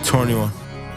21.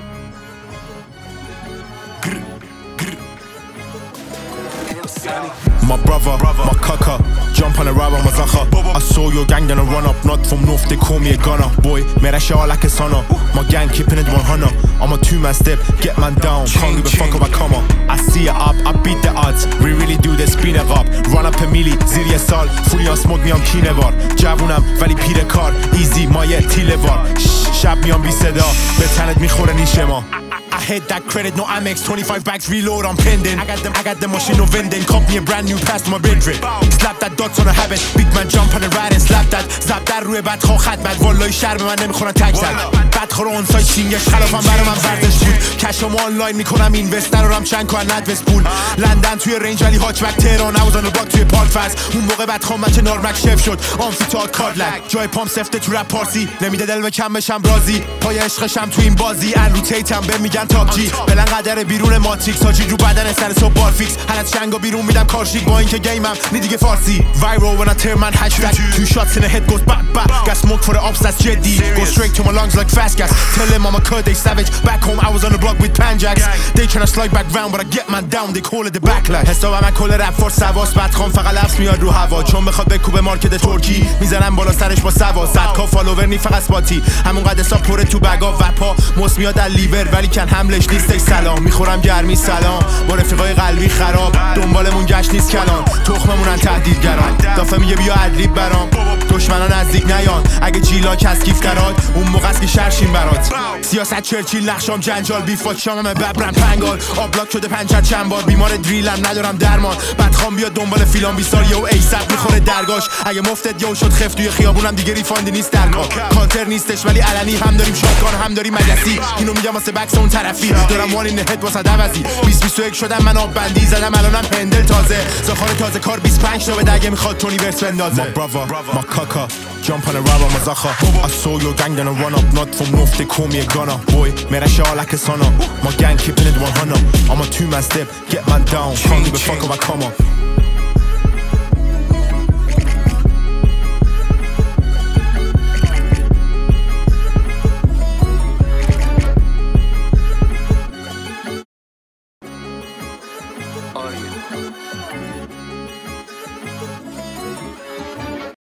My brother, my kaka, jump on a ride on my zaka. I saw your gang gonna run up, not from north, they call me a gunner. Boy, made that shit all like a sonner. My gang keeping it 100. I'm a two-man step, get man down, can't give a fuck if I come up. I see it up, I beat the odds. We really do this, spin it up. Run up a milli, زیر سال fully on smoke میام کینه وار. جوونم ولی پیر کار easy ما یه تیله وار. شب میام بی صدا به تنت میخوره نیشه ما. I hit that credit, no Amex, 25 bags reload, I'm pending. I got the machine no vending. Cop me a brand new pass to my bin drip. Slap that dots on a habit, big man jump on the ride and slap that. Zap that روی بدخواه خدمت والای شرم من نمیخورن تک زد. بدخور اون سای سینگش خلافم برای من ورزش بود. کشم آنلاین میکنم اینوستر رو هم چند کار ندوست پول. لندن توی رنج ولی هاچبک تهران نوازان باک توی پارک فاز. اون موقع بدخواه من چه نارمک شف شد. آمفیتات کارلک جای پام سفته تو رپ پارسی. نمیده دل به کم بشم رازی. پای عشقشم تو این بازی ان روتیتم به میگن تاپ جی. بلند قدر بیرون ماتریکس هاجی رو بدن سر صبح بار فیکس. هر از شنگا بیرون میدم کارشیک با اینکه گیمم نی دیگه فارسی. Viral when I tear man hashtag. 2 shots in the head goes back back. Got smoke for the ops that's jaddy. Go straight to my lungs like fast gas. Tell them I'm a cud they savage. Back home I was on the block with panjacks. They tryna slide back round but I get man down. They call it the backlash. حسابم کل رپ فور سواس. بدخوام فقط لفظ میاد رو هوا. چون بخواد بکوبه مارکت ترکی میزنم بالا سرش با سوا. 100k فالوور نی فقط اسپاتی. همون قد حساب پره تو بگا وپا. موس میاد از لیور ولی کن حملش نیستش سلام. میخورم گرمی سلام با رفیقای قلبی خراب. دنبالمون گشت نیست کلان. تخممونن تهدیدگران. دافه میگه بیا ادلیب برام. دشمنا نزدیک نیان. اگه جیلا کس کیف کرات اون موقع است که شرشین برات. سیاست چرچیل نقشام جنجال بیفاک شامم ببرم پنگال. آبلاک شده پنچر چند بار. بیمار دریلم ندارم درمان. بدخوام بیاد دنبال فیلان 20 سال یهو ایسب میخوره درگاش. اگه مفتت یهو شد خف توی خیابونم دیگه ریفاندی نیست در کار. کانتر نیستش ولی علنی هم داریم شاتگان هم داریم مگسی. اینو میگم واسه بکس اون طرفی. دارم وان این هد واسه عوضی. 2021 شدم من آب بندی زدم الانم پندل تازه. زخار تازه کار 25 تا بده اگه میخواد تونی ورس بندازه. My brother, my kaka, jump on a ride on my zaka. I saw your gang gonna run up, not from north, they call me a gunner. Boy, made that shit all like a sonner. My gang keeping it 100. I'm a two-man step, get man down, can't give a fuck if I come up.